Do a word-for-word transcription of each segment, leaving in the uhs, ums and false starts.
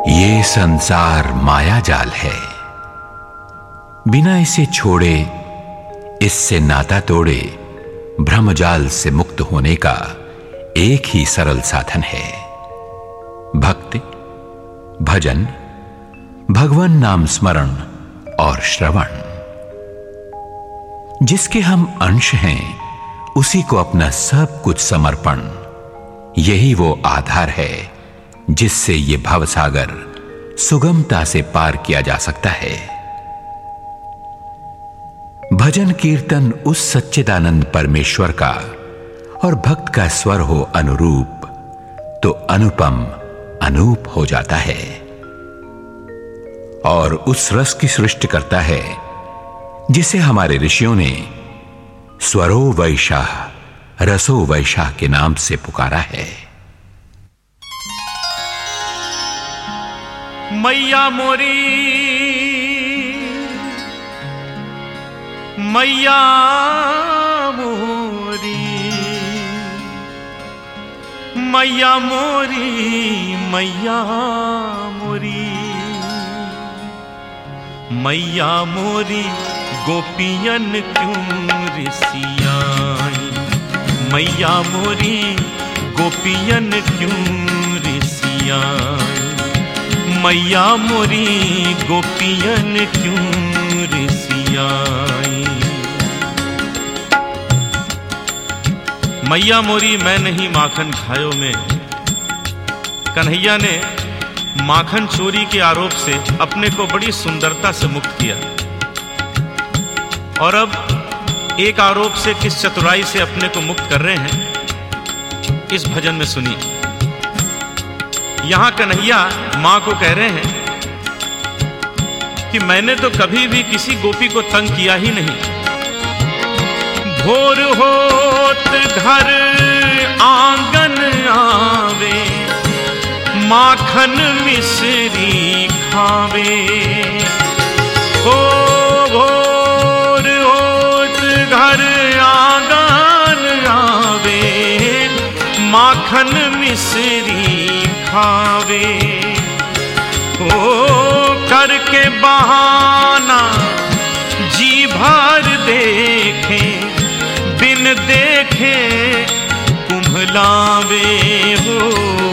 ये संसार माया जाल है, बिना इसे छोड़े, इससे नाता तोड़े, भ्रमजाल से मुक्त होने का एक ही सरल साधन है, भक्ति, भजन, भगवान नाम स्मरण और श्रवण। जिसके हम अंश हैं, उसी को अपना सब कुछ समर्पण, यही वो आधार है जिससे ये भवसागर सुगमता से पार किया जा सकता है। भजन कीर्तन उस सच्चिदानंद परमेश्वर का और भक्त का स्वर हो अनुरूप, तो अनुपम अनूप हो जाता है और उस रस की सृष्टि करता है जिसे हमारे ऋषियों ने स्वरो वैशाह रसो वैशाह के नाम से पुकारा है। मैया मोरी, मैया मोरी, मैया मोरी, मैया मोरी, मैया मोरी गोपियन क्यों रिसियाई, मैया मोरी गोपियन क्यों रिसियाई, मैया मोरी गोपियन क्यों रिसियाई। मैया मोरी मैं नहीं माखन खायो में, कन्हैया ने माखन चोरी के आरोप से अपने को बड़ी सुंदरता से मुक्त किया और अब एक आरोप से किस चतुराई से अपने को मुक्त कर रहे हैं, इस भजन में सुनिए। यहां कन्हैया मां को कह रहे हैं कि मैंने तो कभी भी किसी गोपी को तंग किया ही नहीं। भोर होत घर आंगन आवे, माखन मिश्री खावे, हो भोर होत घर आंगन आवे, माखन मिश्री खावे, ओ करके बहाना जी भर देखे, बिन देखे कुम्भलावे, हो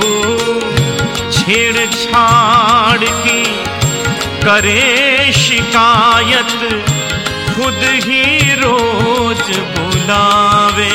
छेड़छाड़ की करे शिकायत, खुद ही रोज बुलावे,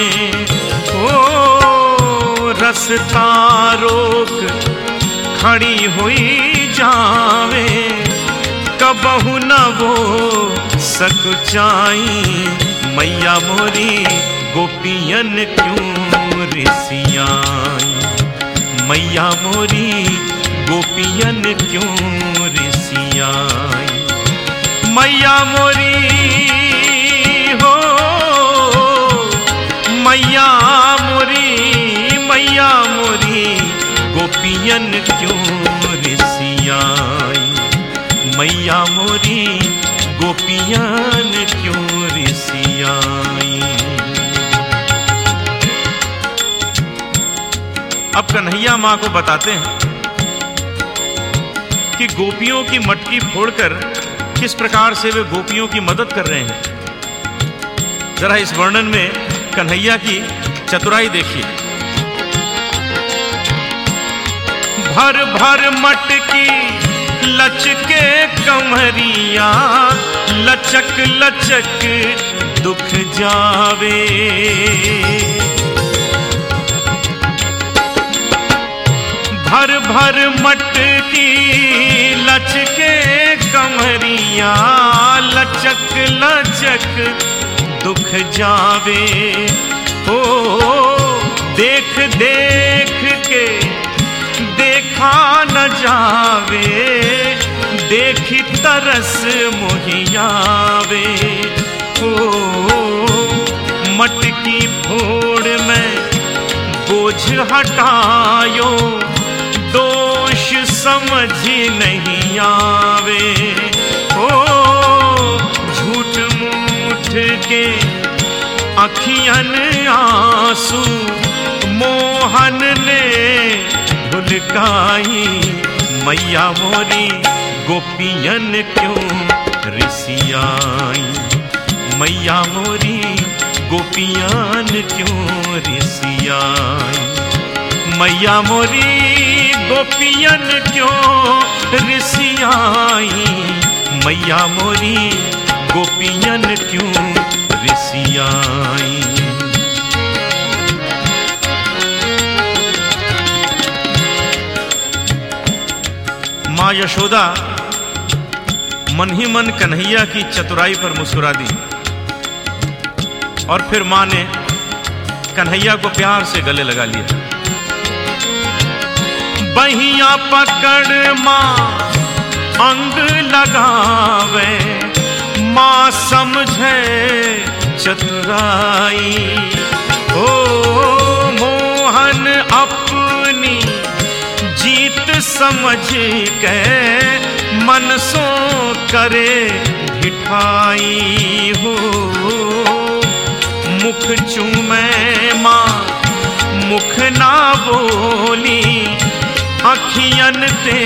ओ रस्ता रोक खड़ी हुई जावे, कबहु न वो सकुचाई, मैया मोरी गोपियन क्यों रिसियाई, मैया मोरी गोपियन क्यों रिसियाई, मैया मोरी हो, मैया मोरी, मैया मोरी गोपियन क्यों रिसियाई, मैया मोरी गोपियन क्यों रिसियाई। अब कन्हैया मां को बताते हैं कि गोपियों की मटकी फोड़कर किस प्रकार से वे गोपियों की मदद कर रहे हैं। जरा इस वर्णन में कन्हैया की चतुराई देखिए। भर भर मटकी लचके कमरिया, लचक लचक दुख जावे, भर भर मटकी लचके कमरिया, लचक लचक दुख जावे, ओ देख देख के देखा न जावे, देखी तरस मोहियावे, ओ मटकी फोड़ में बोझ हटायो, दोष समझ नहीं आवे, ओ झूठ मूठ के अखियन आंसू मोहन ने ढुलकाई, मैया मोरी गोपियन क्यों रिसियाई, मैया मोरी गोपियन क्यों रिसियाई, मैया मोरी गोपियन क्यों रिसियाई, मैया मोरी गोपियन क्यों रिसियाई। माँ यशोदा मन ही मन कन्हैया की चतुराई पर मुस्कुरा दी और फिर माँ ने कन्हैया को प्यार से गले लगा लिया। बहिया पकड़ माँ अंग लगावे, माँ समझे चतुराई, ओ मोहन अपनी जीत समझ के मन सो करे ढिठाई हो। मुख चूमे माँ मुख ना बोली, अखियन ते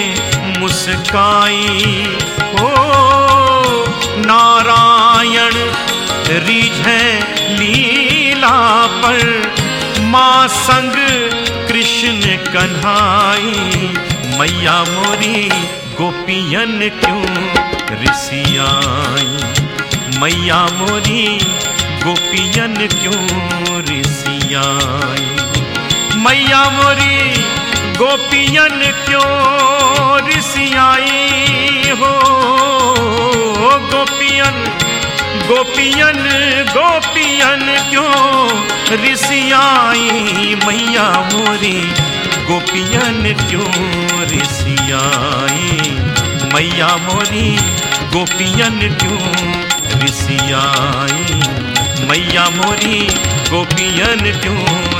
मुस्काई हो। नारायण रीझे लीला पर, माँ संग कृष्ण कन्हाई, मैया मोरी गोपियन क्यों रिसियाई, मैया मोरी गोपियन क्यों रिसियाई, मैया मोरी गोपियन क्यों रिसियाई हो। गोपियन गोपियन गोपियन क्यों रिसियाई, मैया मोरी गोपियन क्यों रिसियाई, मैया मोरी गोपियन क्यों रिसियाई, मैया मोरी गोपियन क्यों